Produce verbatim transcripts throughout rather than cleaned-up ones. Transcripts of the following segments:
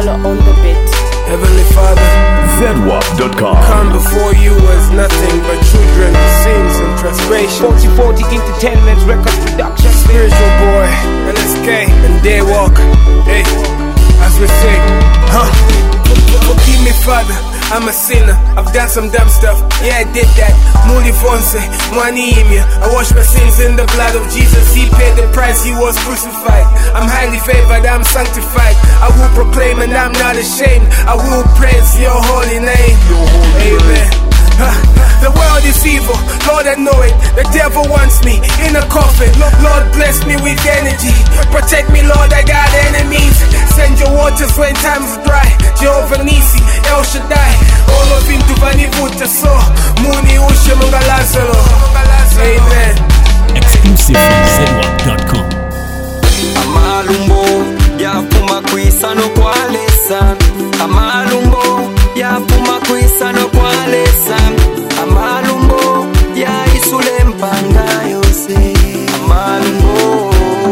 Color on the beat. Heavenly Father, Zedwap dot com. come before you as nothing but children, sins and transgressions. forty forty Entertainment Records Production. Spiritual boy, L S K and Daywalk. Hey, as we say, huh? Forgive me, Father, I'm a sinner. I've done some dumb stuff. Yeah, I did that. Muli Fonse, Mwaniimia. I wash my sins in the blood of Jesus. He paid the price, he was crucified. I'm highly favored, I'm sanctified. I will proclaim and I'm not ashamed. I will praise your holy name. Amen. Huh. The world is evil, Lord, I know it. The devil wants me in a coffin. Lord, bless me with energy. Protect me, Lord, I got enemies. Send your waters when time's dry. Jehovah Nisi, El Shaddai. All of him to Vanivuta, so Muni Usha Munga Lazaro. Amen. Exclusive from Zedwap dot com. Amalumbo ya puma kuisa no kwalesa. Amalumbo ya puma kuisa no kwalesa. Amalumbo ya isule mpanga yose. Amalumbo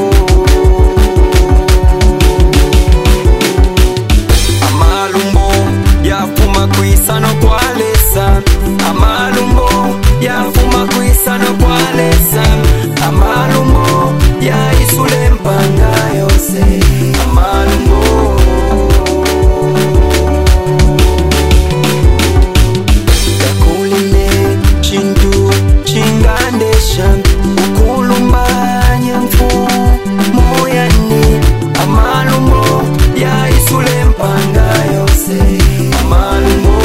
Amalumbo ya puma kuisa no kwalesa. Amalumbo ya puma kuisa no kwalesa. Amalumbo ya isule mpanga yose. Amalumbo Kakuline chindu chingandesha. Ukulumbanye mfu moyani. Amalumbo ya isule mpanga yose. Amalumbo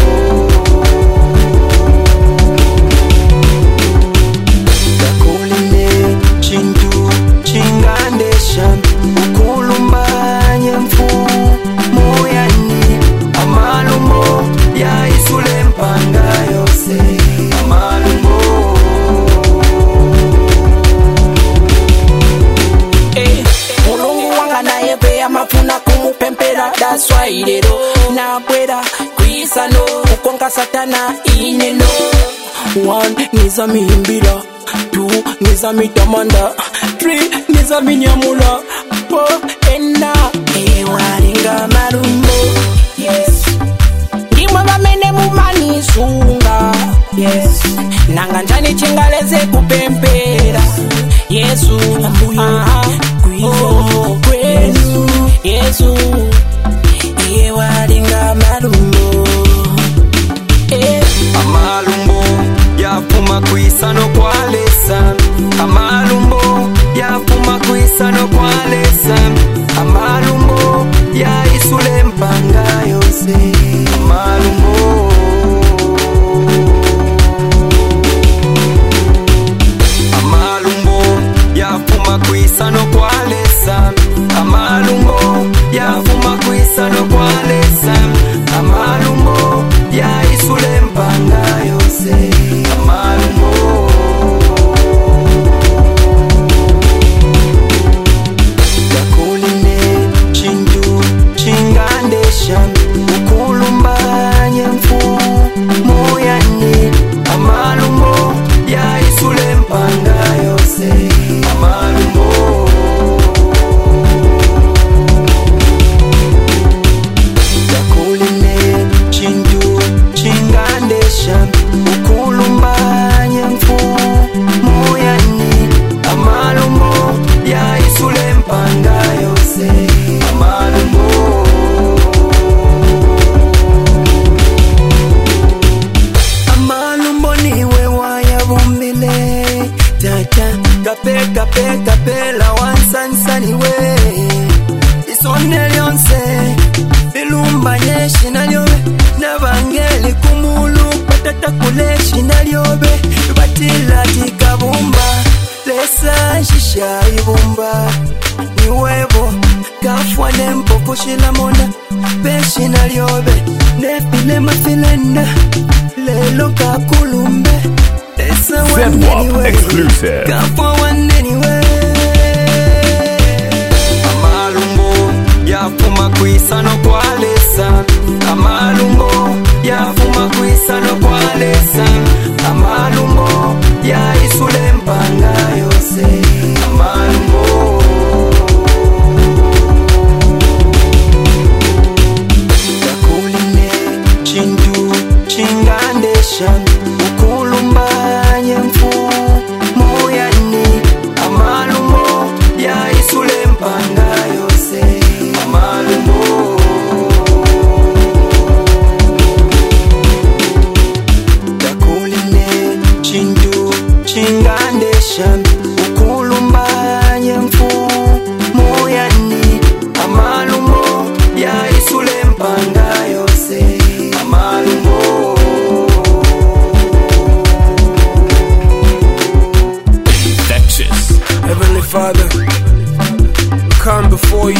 Kakuline chindu chingandesha. Ukulumbanye mfu moyani. Amalumbo ya isule mpanga yose. Amalumbo Eh, mulungu wanga naye pe amafuna kumupempera. That's why lero nakwera kwisano kukonka satana ineno. One niza mihimbira, two niza mitamanda, three niza minyamula, four ena ewaringa malumbo. Yes, ndimwe bamene mumanisunga. Yes, nanga njani chingaleze kupempera. Yesu aha oh kwenu Yesu ewaringa malumbo. Eh, Amalumbo ya puma kuisa no kwalesa. Amalumbo ya puma kuisa no kwalesa. Amalumbo ya isule mpanga yose. Amalumbo Amalumbo ya puma kuisa no kwalesa. Amalumbo ya puma kuisa no kwalesa. Amalumbo ya isule mpanga yose. Amalumbo Kakuline chindu chingandesha. Ukulumbanye mfu moyani. Amalumbo ya isule mpanga yose. Amalumbo Kakuline chindu chingandesha. Ukulumbanye mfu moyani. Amalumbo ya isule mpanga yose. Amalumbo Amalumbo niwe wayabumbile. Tata kape kape kape la wansansaniwe. Isone lyonse ilumbanye shinalyobe. Nabangeli kumulu patata kule shinalyobe. Batila tikabumba lesa shisha ibumba. Niwebo kafwa nempo kushila mona. Peshina lyobe nefile mafilenda. Lelo kakulumbe lesa Zedwap waneniwe. exclusive. Kafwa waneniwe. Amalumbo ya puma kuisa no kwalesa. Amalumbo ya puma kuisa no kwalesa. Amalumbo ya isule mpanga yose. Amalumbo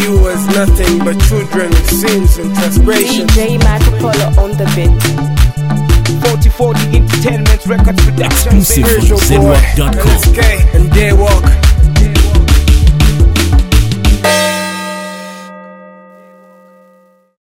you as nothing but children with sins and D transgressions. J Marco Polo on the beat. forty forty Entertainment Records Production. Exclusive Spiritual from boy, zedwap dot L S com. K and Daywalk.